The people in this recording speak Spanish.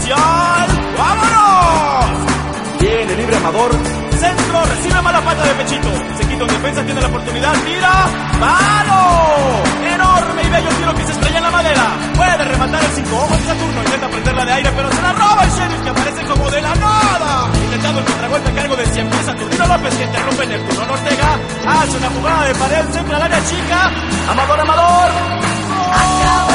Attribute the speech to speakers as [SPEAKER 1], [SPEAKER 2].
[SPEAKER 1] inicial. ¡Vámonos! Viene libre Amador. Centro, recibe mala falta de pechito. Se quita un defensa, tiene la oportunidad. ¡Mira! ¡Palo! Enorme y bello tiro que se estrella en la madera. Puede rematar el 5 ojos de Saturno. Intenta prenderla de aire, pero se la roba el Sheriff, que aparece como de la nada. Intentando el contragolpe a cargo de Siempre Saturnino López, que interrumpe Neptuno Ortega. Hace una jugada de pared, centra al área chica. Amador.